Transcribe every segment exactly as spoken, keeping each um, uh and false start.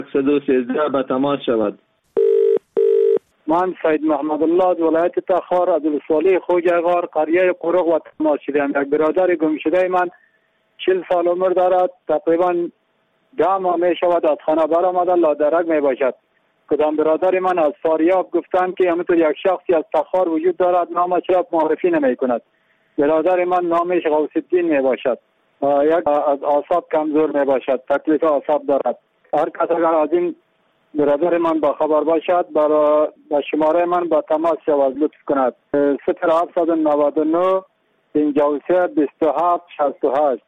صد و سیزده به تماس شود. من سید محمد الله از ولایت تخار از ولسوالی خوجغار قریه قرق و تماس شدم. یک برادر گم شده من چهل سال عمر دارد، تقریبا ده ماه می شود از خانه برآمده، لادرک می باشد. کدام برادر من از فاریاب گفتند که همینطور یک شخصی از تخار وجود دارد، نامش را معرفی نمی کند. برادر من نامش غوث الدین می باشد، یک از اعصاب کمزور می باشد، تکلیف اعصاب دارد. هر کس اگر از این برادر من با خبر باشد برای با شماره من با تماس شود لطف کند. صفر هفتصد و نود و نه پنجاه و سه بیست و هفت شصت و هشت.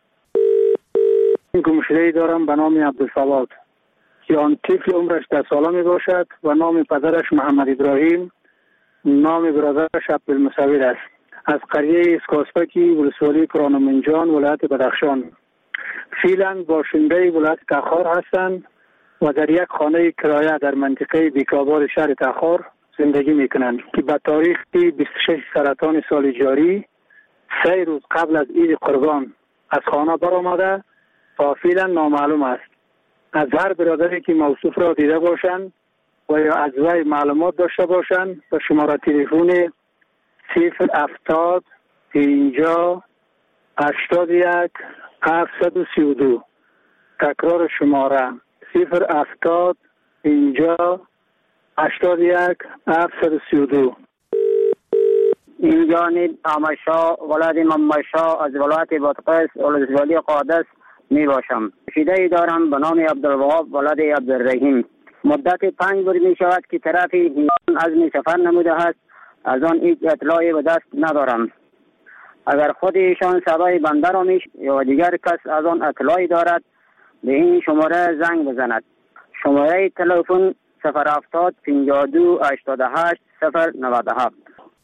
گمشده‌ای دارم به نام عبدالصواد که آن طفل عمرش ده ساله می باشد و نام پدرش محمد ابراهیم، نام برادرش عبدالمصور است. از قریه اسکاسپکی ولسوالی کرانمنجان ولایت بدخشان. فعلا باشنده ولایت تخار هستند و در یک خانه کرایه در منطقه بیکاباد شهر تخار زندگی میکنند که به تاریخ بیست و شش سرطان سال جاری سه روز قبل از عید قربان از خانه برآمده تا فعلا نامعلوم است. از هر برادری که موصوف را دیده باشند و یا از وی معلومات داشته باشند به شماره تلفن صفر هفتاد پنجاه هشتاد و یک هفتصد و سی و دو. تکرار شماره صفر هفتاد پنجاه هشتاد و یک هفتصد و سی و دو. این جانب آمشا ولاد ممشا از ولایت بادغیس ولسوالی قادس می باشم. شیده ای دارم به نام عبدالوهاب ولاد عبدالرحیم. مدت پنج روز می شود که طرف ایران عزم سفر نموده است، از آن هیچ اطلاعی به دست ندارم. اگر خود ایشان صدای بنده را میش یا دیگر کس از آن اطلاعی دارد به این شماره زنگ بزند. شماره تلفن صفر هفتاد پنجاه و دو هشتاد و هشت صفر نود و هفت.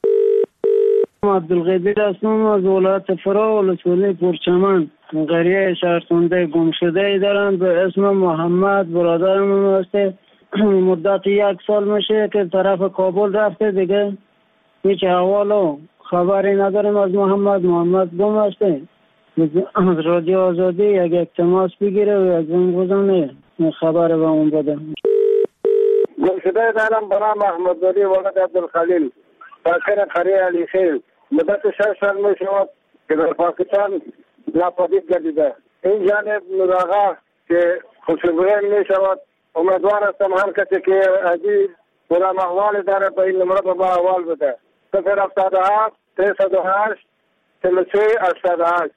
عبدالقدیر هستم از ولایت فرا ولسوالی پرچمن. قریه شهرسنده گمشده ای دارم به اسم محمد، برادرم هسته. مدت یک سال میشه که طرف کابل رفته، دیگه هیچ احوال و خبری نداریم از محمد. محمد گم هسته. از رادیو آزادی یک یک تماس بگیره و یک زنگ بزنه خبر به اون بده. گمشده دارم به نام احمد ولی ولد عبدالخلیل، ساکن قریه علی خیل. مدت شش سال می شود که در پاکستان ناپدید گردیده. این جانب نوراغا که خوشبوین می شود. امیدوار هستم هر کسی که عزیز برام احوال داره به این نمره با احوال بده. صفر هفتاد و هفت سیصد و هشت چهل و سه هشتاد و هشت.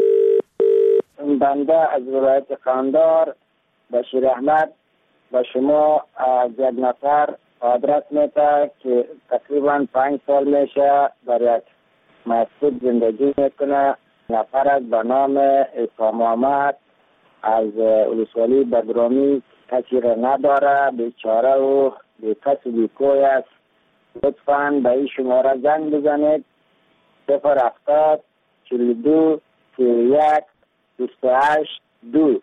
بنده از ولایت قندار بشیر احمد به شما از یک نفر آدرس میده که تقریبا پنج سال میشه در یک مسجد زندگی میکنه. نفر از به نام اسلام محمد از ولسوالی بدرامی کسی را نداره، بیچاره و بیکس و بیکوی است. لطفاً به این شماره زنگ بزنید صفر هفتاد چهل و دو سی و یک بیست و هشت دو.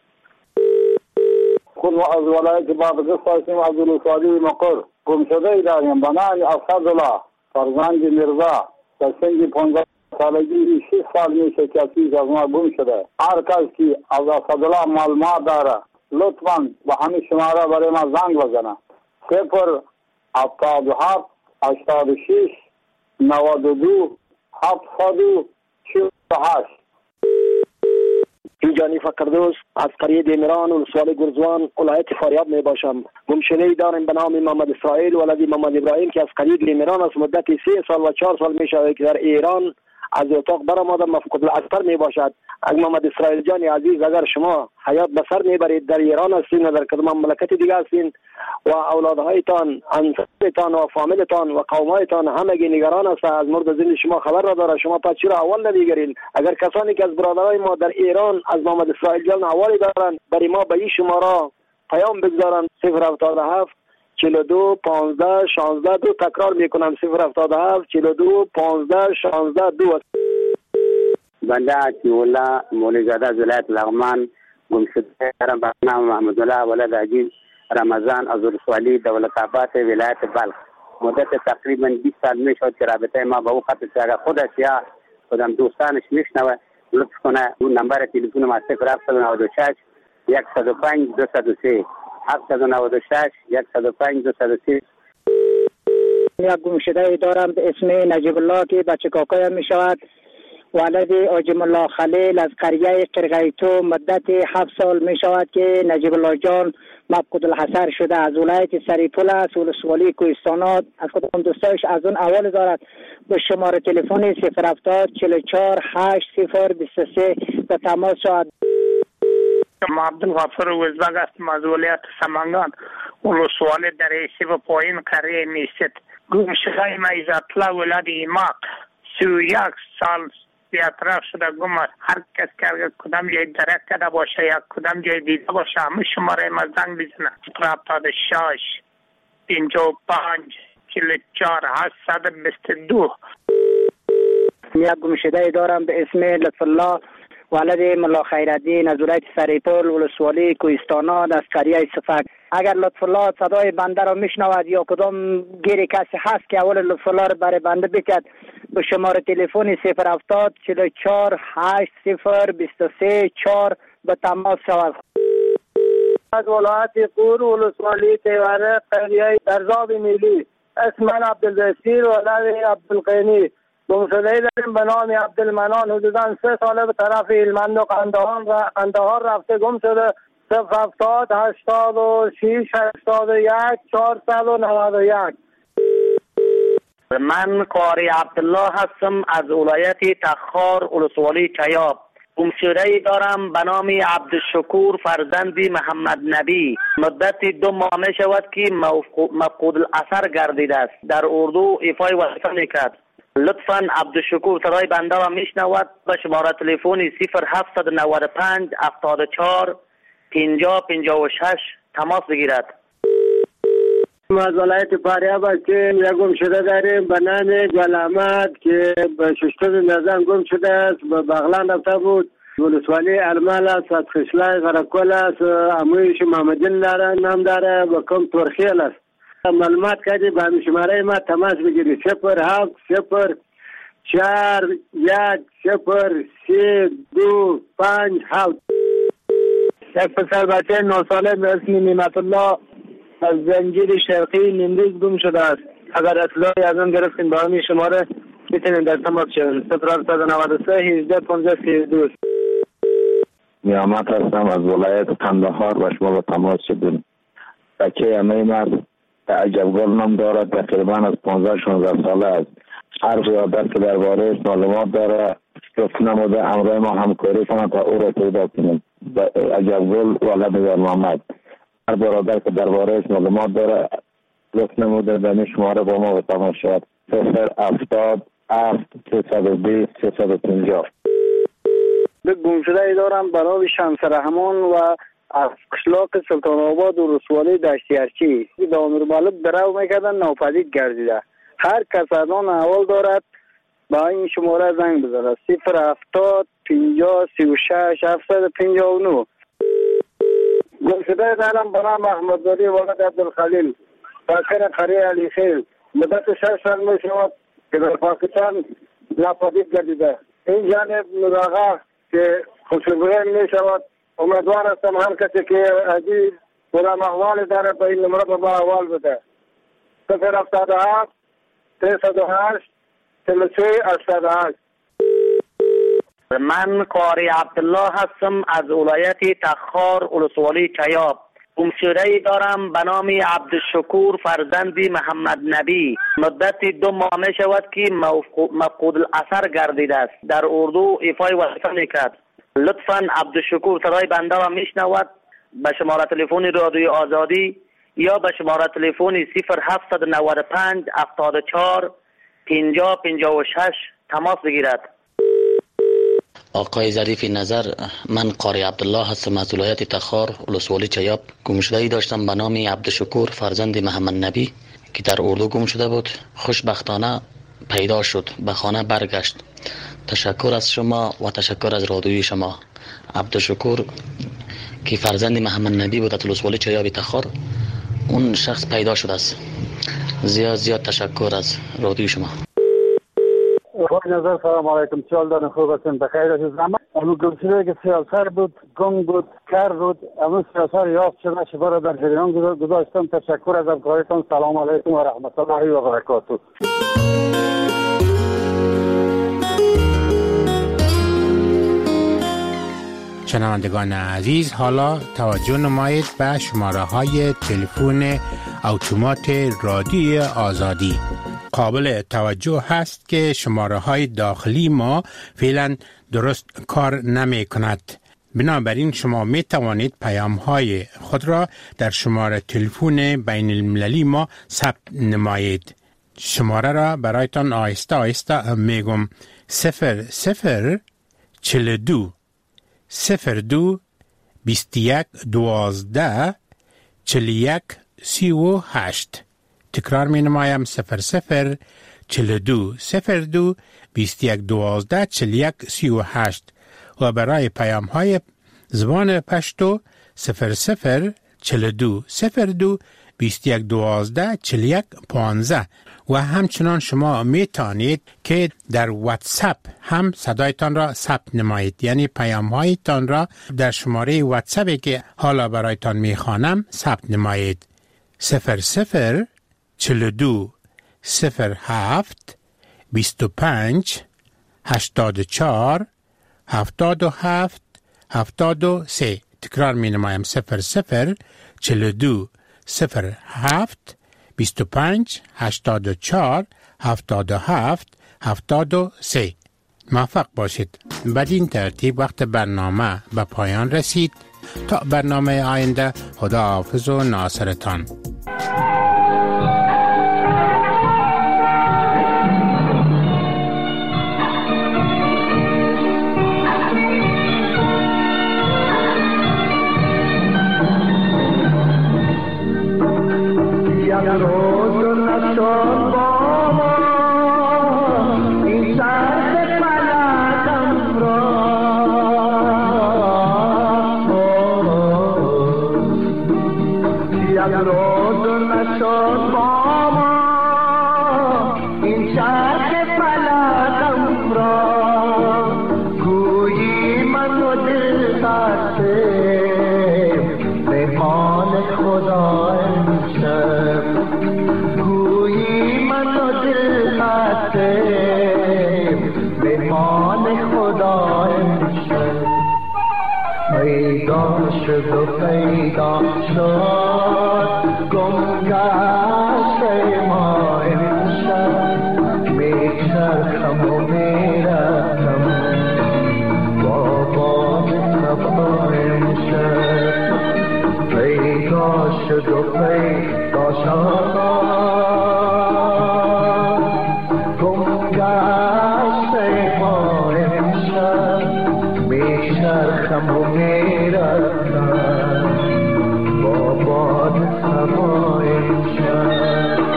خود از ولایت بادغیس هستیم از ولسوالی مقر. گمشده ای داریم به نام اسدالله فرزند میرزا در سن پانزده سالگی شش سال میشه که از ما گم شده. هر کس که از اسدالله معلومات داره لطفاً به همین شماره برای ما زنگ بزنه. صفر هفتاد و هفت هشتاد و شش نود و دو هفتصد و چهل و هشت. اینجانی فقردوس از قریه دیمران ولسوالی گرزوان ولایت فاریاب می باشم. گمشده‌ای دارم به نام محمد اسرائیل ولد محمد ابراهیم که از قریه دیمران از مدت سه سال و چهار سال می شود که در ایران از اتاق برآمده مفقود الاسر می باشد. از محمد اسرائیل جان عزیز اگر شما حیات به سر میبرید در ایران هستین و در کدام مملکت دیگه هستین و اولادهایتان انصارتان و فامیلتان و قومایتان همگی نگران است از مورد زندگی شما خبر نداره، شما پس چرا اول نمیگیرین؟ اگر کسانی که از برادرای ما در ایران از محمد اسرائیل جان اوالی دارن برای ما به این شماره پیام بگذارن صفر هفتاد و هفت چهل و دو پانزده شانزده دو. تکرار میکنم صفر هفتاد و هفت چهل و دو پانزده شانزده دو. بنده عطی‌الله مولیزاده از ولایت لغمان گمشده دارم به نام محمد الله ولد عزیز رمضان از ولسوالی دولت آباد ولایت بلخ. مدت تقریبا بیست سال می شد که رابطه ما با او قطع شد. اگر خودش یا خودم دوستانش میشنوه لطف کنه اون نمبر تلفن ما صفر هفتصد و نود و شش صد و پنج دویست و سه هفتصد و نود و شش صد و پنج دویست و سی. یک گمشده دارم به اسم نجیب الله که بچه کاکایم می شود. ولد آجم الله خلیل از قریه قرقیتو مدت هفت سال می شود که نجیب الله جان مفقود الحصر شده. از ولایت سریپول است، ولسوالی کوهستانات. از کدام دوستایش از اون اول دارد به شماره تلفن صفر هفتاد چهل و چهار هشت صفر بیست و سه به تماس شود. ما عبدالغفور وزبگ هستم از ولایت سمنگان، ولسوالی دریسی و پایین قریه میست. گمشده ما عزت‌الله ولد ایماق سی و یک سال بیاطراف شده گم است. هر کس که کدام جای درک کرده باشه یا کدام جای دیده باشه همه شماره ما زنگ بزنه. صفر هفتاد و شش پنجاه و پنج چهل و چهار هشتصد و بیست و دو. یک گمشده دارم به اسم لطف الله ولد ملا خیرالدین از ولایت سریپول ولسوالی کوهستانات از قریه صفک. اگر لطف الله صدای بنده را میشنود یا کدام گیری کسی هست که اول لطف الله را برای بنده بکد به شماره تلفن صفر هفتاد چهل و چهار هشت صفر بیست و سه چهار به تماس شود. از ولایت قور ولسوالی تیوره قریه درزاب میلی. اسم من عبدالبصیر ولد عبدالقینی. گمشده داریم به نام عبدالمنان. حدودا سه ساله به طرف هلمند و قندهار رفته گم شده. صفر هفتاد هشتاد و شش هشتاد و یک چهارصد و نود و یک. من قاری عبدالله هستم از ولایت تخار ولسوالی چیاب. گمشده دارم به نام عبدالشکور فرزند محمد نبی. مدت دو ماه می شود که مفقود الاثر گردیده است. در اردو ایفای وظیفه میکرد. لطفاً عبدالشکور صدای بنده را میشنود به شماره تلفن صفر هفتصد و نود و پنج هفتاد و چهار پنجاه پنجاه و شش تماس بگیرد. ما از ولایت فاریاب هستیم. یک گمشده داریم به نام گل احمد که به ششتم نظام گم شده است. به بغلان رفته بود. ولسوالی ارمال است. از خشلای غرقل است. امویش محمدین داره نام داره به کم ترخیل است. معلومات کردی به همین شماره ما تماس بگیری. صفر هفت صفر چهار یک صفر سه دو پنج هفت. یک پسر بچه نه ساله به اسم نعمت الله از زنجیر شرقی نیمروز گم شده است. اگر اطلاعی از اون گرفتین با همین شماره میتونین در تماس شوید. صفر هفتصد و نود و سه هجده پانزده سی و دو. نیامت هستم از ولایت قندهار و شما به تماس شدیم. بچه همه مرد عجبگل نام دارد. تقریبا از پانزده شانزده ساله است. هر قیادت که درباره معلومات داره لطف نموده همراه ما همکاری کنند تا او را پیدا کنیم. عجبگل ولد یار محمد. هر برادر که درباره معلومات داره لطف نموده به این شماره با ما به تماس شود. صفر هفتاد هفت سیصد و بیست سیصد و پنجاه. به گمشده دارم برای شمس رحمان و از قشلاق سلطان آباد و رسوالی دشتی ارچی به امیر مالک درو میکردن ناپدید گردیده. هر کس از آن اول دارد با این شماره زنگ بزنه. صفر هفتاد پنجاه سی و شش هفتصد و پنجاه و نه. گمشده دارم به نام احمدزاده ولد عبدالخلیل ساکن قریه علی خیل. مدت شش سال می شود که در پاکستان ناپدید گردیده. این جانب نوراغا که خوشبویی می شود. امیدوار هستم هر کسی که عزیز کدام احوال داره به این نمره با احوال بده. صفر هفتاد و هفت سیصد و هشت چهل و سه هشتاد و هشت. من قاری عبدالله هستم از ولایت تخار ولسوالی چیاب. گمشده دارم به نام عبدالشکور فرزند محمد نبی. مدت دو ماه می شود که مفقود الاثر گردیده است. در اردو ایفای وظیفه میکرد. لطفاً عبدالشکور صدای بنده را میشنود به شماره تلفن رادیوی آزادی یا به شماره تلفن صفر هفتصد و نود و پنج هفتاد و چهار پنجاه پنجاه و شش تماس بگیرد. آقای ظریف نظر، من قاری عبدالله هستم از ولایت تخار ولسوالی چیاب. گمشده‌ای داشتم به نام عبدالشکور فرزند محمد نبی که در اردو گم شده بود. خوشبختانه پیدا شد، به خانه برگشت. تشکر از شما و تشکر از رادیوی شما. عبدالشکور که فرزند محمد نبی بود از ولسوالی چیاب تخار، اون شخص پیدا شده است. زیاد زیاد تشکر از رادیوی شما. آقای نظر سلام علیکم. چال دارن خوب هستین؟ بخیر هستین؟ اما گمشده که سیاسر بود، گم بود، کر بود، اما سیاسر یافت شده شبه در جریان گذاشتم. تشکر از همکاریتان. سلام علیکم و رحمت الله و برکاته. شنوندگان عزیز، حالا توجه نمایید به شماره های تلفن اتومات رادیو آزادی. قابل توجه هست که شماره های داخلی ما فعلا درست کار نمی کند. بنابراین شما می توانید پیام های خود را در شماره تلفن بین المللی ما ثبت نمایید. شماره را برایتان آهسته آهسته می گم. صفر صفر چل دو صفر دو بیست یک دوازده چل یک سی و هشت. تکرار می نمایم. صفر صفر چل دو صفر دو بیست یک دوازده چل یک سی و هشت. و برای پیام های زبان پشتو صفر صفر چل دو صفر دو بیست یک دوازده چل یک پانزده. و همچنان شما می توانید که در واتساپ هم صدایتان را ثبت نمایید، یعنی پیام هایتان را در شماره واتساپی که حالا برایتان می خوانم ثبت نمایید. صفر صفر چل دو صفر هفت بیست و پنج هشتاد و چهار هفتاد و هفت هفتاد و سه. تکرار می نمایم. صفر صفر چل دو صفر هفت بیست و پنج هشتاد و چهار هفتاد و هفت هفتاد و سه. موفق باشید. بدین ترتیب وقت برنامه به پایان رسید. تا برنامه آینده، خدا حافظ و ناصرتان. شد و پیدا شد گم گشته ما امشب میچرخم و میرفتم با باد صبا امشب پیدا شد و پیدا شد گم گشته ما امشب میچرخم و میرفتم با باد صبا امشب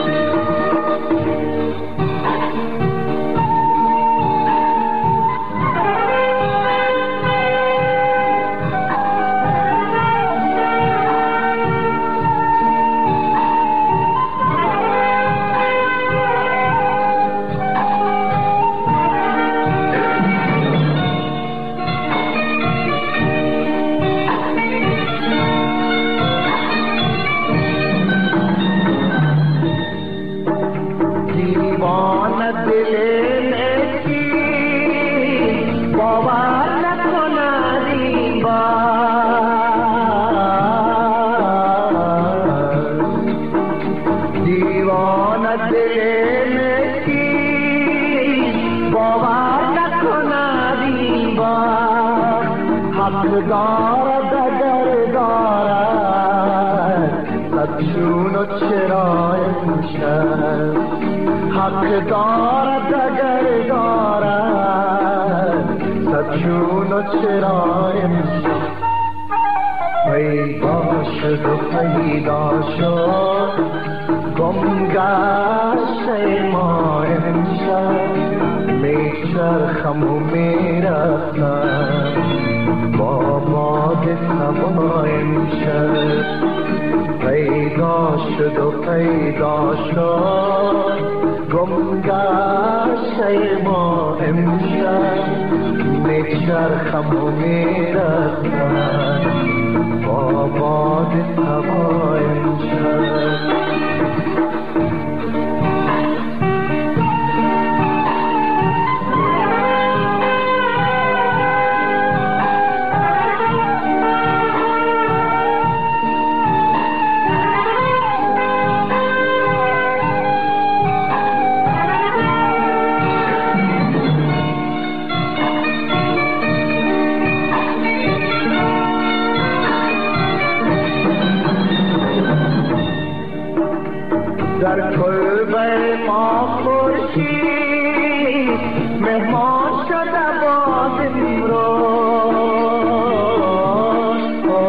حق دارد اگر دارد صد چون و چرا امشب پیدا شد و پیدا شد گم گشته ما امشب میچرخم و میرفتم با باد صبا امشب پیدا شد و پیدا شد گم گشته ما امشب میچرخم و میرسم با باد هوای امشب. در کلبه ما خورشید مهمان شده باز امروز.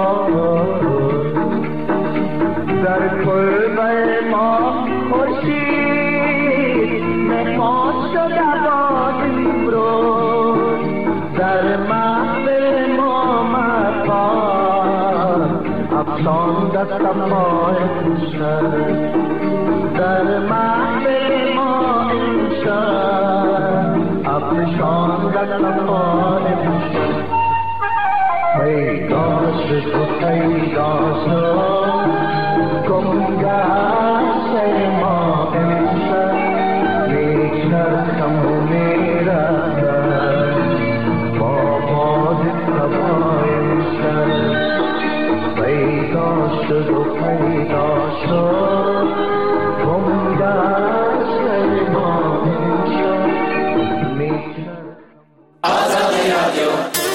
در کلبه ما خورشید مهمان شده باز امروز. در محفل ما مکان افشانده صفای امشب. در محفل ما امشب افشانده صفای امشب. پیدا شد و پیدا شد گمگشت ما امشب. میچرخم و میرسم با باد صبای امشب. پیدا شد و پیدا شد گمگشت ما امشب. آزادی رادیو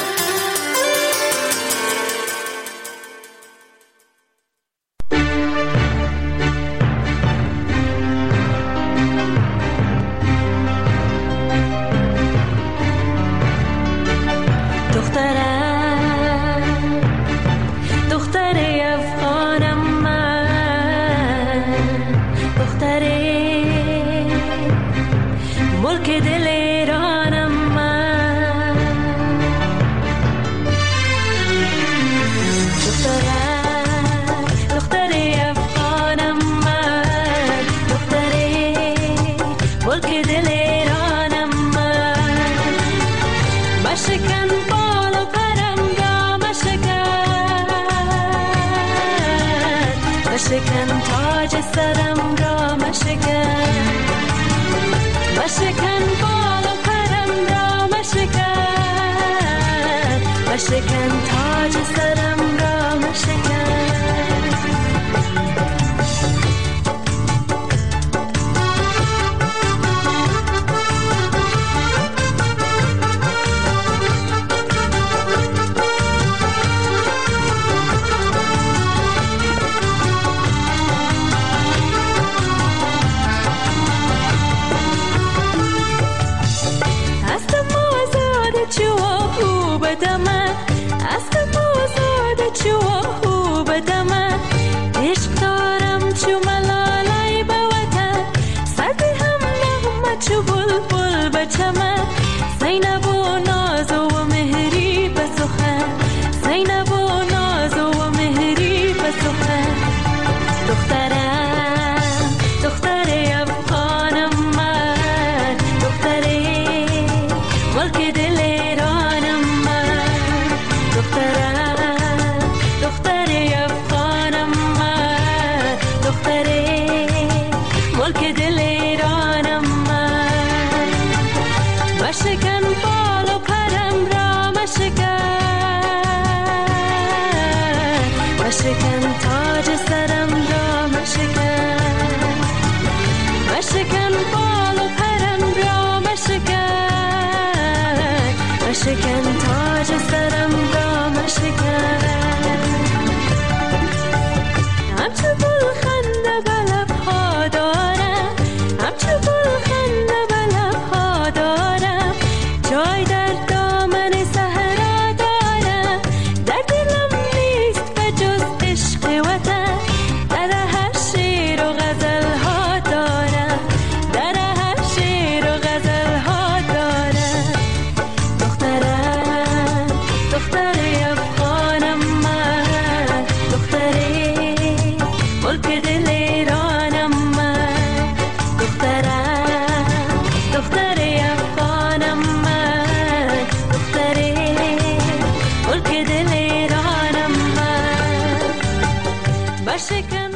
مشکن تاج سرم را مشکن، مشکن بال و پرم را مشکن، مشکن تاج سرم را مشکن. Look at it.